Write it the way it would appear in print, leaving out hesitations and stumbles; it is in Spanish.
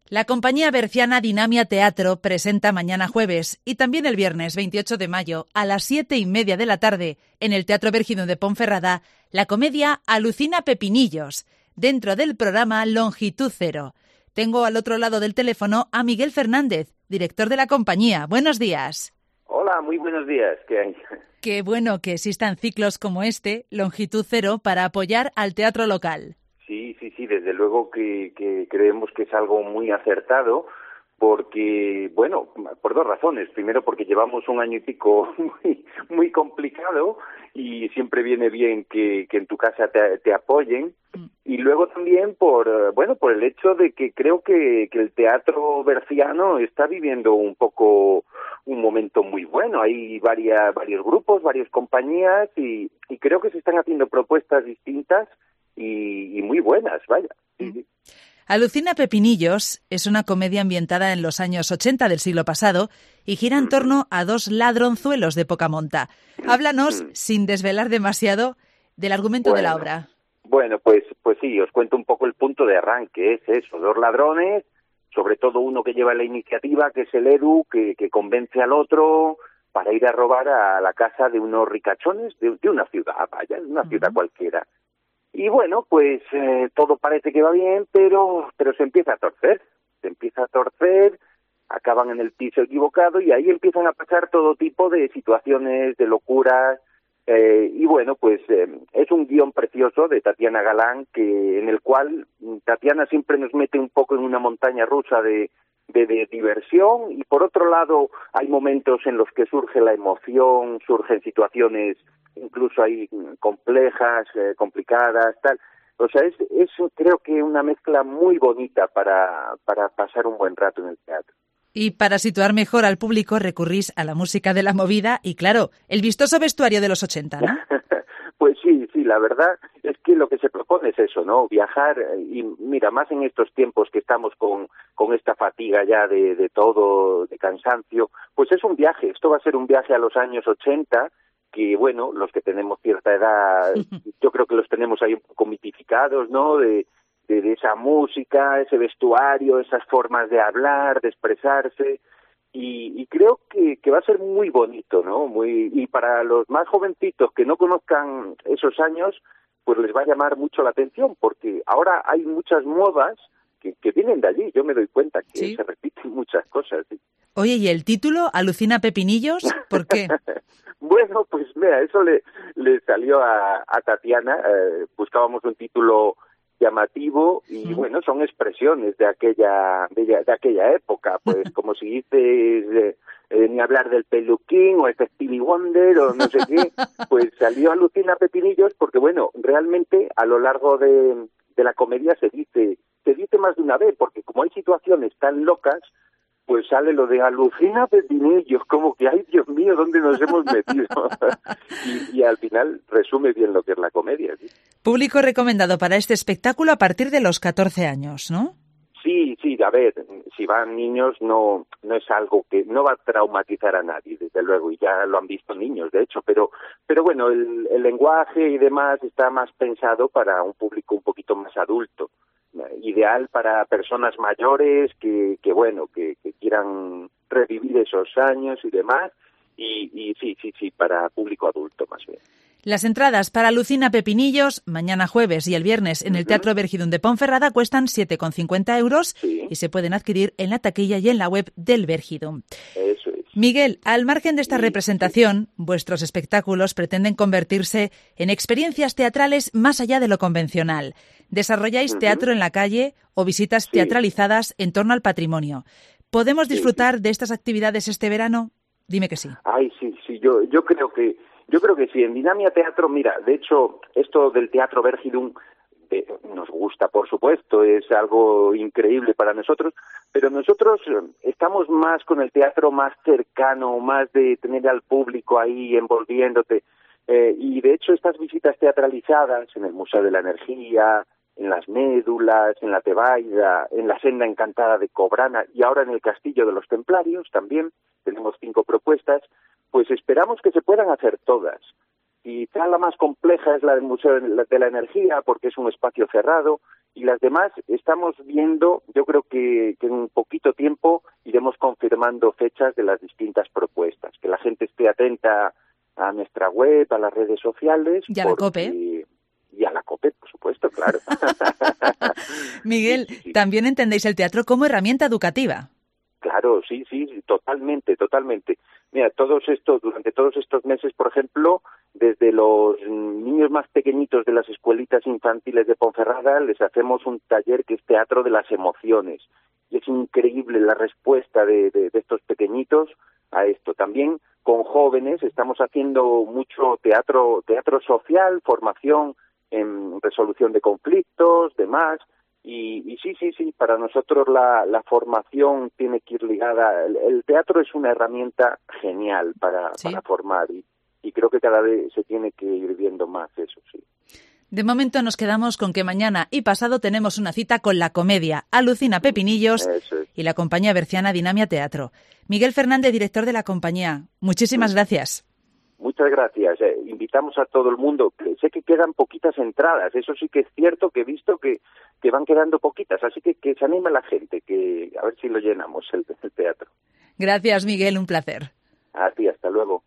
La compañía berciana Dinamia Teatro presenta mañana jueves y también el viernes 28 de mayo a las 7:30 de la tarde en el Teatro Vergidun de Ponferrada la comedia Alucina Pepinillos, dentro del programa Longitud Cero. Tengo al otro lado del teléfono a Miguel Fernández, director de la compañía. Buenos días. Hola, muy buenos días. ¿Qué hay? Qué bueno que existan ciclos como este, Longitud Cero, para apoyar al teatro local. Sí, desde luego que creemos que es algo muy acertado porque, bueno, por dos razones. Primero, porque llevamos un año y pico muy complicado y siempre viene bien que en tu casa te apoyen. Y luego también por el hecho de que creo que el teatro berciano está viviendo un poco un momento muy bueno. Hay varios grupos, varias compañías y creo que se están haciendo propuestas distintas y muy buenas, vaya. Sí. Alucina Pepinillos es una comedia ambientada en los años 80 del siglo pasado y gira en torno a dos ladronzuelos de poca monta. Háblanos, sin desvelar demasiado, del argumento de la obra. Bueno, pues sí, os cuento un poco el punto de arranque. Es eso, dos ladrones, sobre todo uno que lleva la iniciativa, que es el Edu, que convence al otro para ir a robar a la casa de unos ricachones de una ciudad, vaya, de una ciudad cualquiera. Y bueno, pues todo parece que va bien, pero se empieza a torcer. Acaban en el piso equivocado y ahí empiezan a pasar todo tipo de situaciones, de locuras. Y bueno, pues es un guión precioso de Tatiana Galán, en el cual Tatiana siempre nos mete un poco en una montaña rusa de diversión, y por otro lado hay momentos en los que surge la emoción, surgen situaciones incluso ahí complejas, complicadas, tal. O sea, es creo que una mezcla muy bonita para pasar un buen rato en el teatro. Y para situar mejor al público recurrís a la música de la movida y, claro, el vistoso vestuario de los 80, ¿no? Pues sí, la verdad es que lo que se propone es eso, ¿no? Viajar, y mira, más en estos tiempos que estamos con esta fatiga ya de todo, de cansancio, pues es un viaje. Esto va a ser un viaje a los años 80, que bueno, los que tenemos cierta edad, yo creo que los tenemos ahí un poco mitificados, ¿no? De esa música, ese vestuario, esas formas de hablar, de expresarse, y creo que va a ser muy bonito, ¿no? Y para los más jovencitos que no conozcan esos años, pues les va a llamar mucho la atención, porque ahora hay muchas modas que vienen de allí. Yo me doy cuenta que se repiten muchas cosas. ¿Sí? Oye, ¿y el título, Alucina Pepinillos? ¿Por qué? Bueno, pues mira, eso le salió a Tatiana. Buscábamos un título llamativo y bueno, son expresiones de aquella época, pues como si dices ni hablar del peluquín o Stevie Wonder o no sé qué, pues salió Alucina Pepinillos porque bueno, realmente a lo largo de la comedia se dice más de una vez, porque como hay situaciones tan locas, pues sale lo de Alucina Pepinillos, como que, ay, Dios mío, ¿dónde nos hemos metido? y al final resume bien lo que es la comedia. ¿Sí? Público recomendado para este espectáculo a partir de los 14 años, ¿no? Sí, a ver, si van niños no es algo que no va a traumatizar a nadie, desde luego, y ya lo han visto niños, de hecho, pero bueno, el lenguaje y demás está más pensado para un público un poquito más adulto. Ideal para personas mayores que quieran revivir esos años y demás, y sí, para público adulto más bien. Las entradas para Alucina Pepinillos, mañana jueves y el viernes en el Teatro Vergidun de Ponferrada cuestan 7,50 euros y se pueden adquirir en la taquilla y en la web del Vergidun. Eso es. Miguel, al margen de esta representación, vuestros espectáculos pretenden convertirse en experiencias teatrales más allá de lo convencional. Desarrolláis teatro en la calle o visitas teatralizadas en torno al patrimonio. ¿Podemos disfrutar de estas actividades este verano? Dime que sí. Ay, sí, yo creo que sí. En Dinamia Teatro, mira, de hecho, esto del Teatro Vergidun nos gusta, por supuesto, es algo increíble para nosotros, pero nosotros estamos más con el teatro más cercano, más de tener al público ahí envolviéndote, y de hecho estas visitas teatralizadas en el Museo de la Energía, en las Médulas, en la Tebaida, en la Senda Encantada de Cobrana y ahora en el Castillo de los Templarios también tenemos 5 propuestas, pues esperamos que se puedan hacer todas. Quizá la más compleja es la del Museo de la Energía, porque es un espacio cerrado y las demás estamos viendo, yo creo que en un poquito tiempo iremos confirmando fechas de las distintas propuestas, que la gente esté atenta a nuestra web, a las redes sociales. Y a la COPE. Y a la COPE, por supuesto, claro. Miguel, Sí. también entendéis el teatro como herramienta educativa. Claro, sí, totalmente. Mira, durante todos estos meses, por ejemplo, desde los niños más pequeñitos de las escuelitas infantiles de Ponferrada les hacemos un taller que es Teatro de las Emociones. Y es increíble la respuesta de estos pequeñitos a esto. También con jóvenes estamos haciendo mucho teatro social, formación en resolución de conflictos, demás. Y sí, para nosotros la formación tiene que ir ligada. El teatro es una herramienta genial para formar y creo que cada vez se tiene que ir viendo más eso, sí. De momento nos quedamos con que mañana y pasado tenemos una cita con la comedia Alucina Pepinillos y la compañía berciana Dinamia Teatro. Miguel Fernández, director de la compañía, muchísimas gracias. Muchas gracias. Invitamos a todo el mundo. Sé que quedan poquitas entradas. Eso sí que es cierto, que he visto que van quedando poquitas. Así que se anime la gente, que a ver si lo llenamos el teatro. Gracias, Miguel. Un placer. A ti, hasta luego.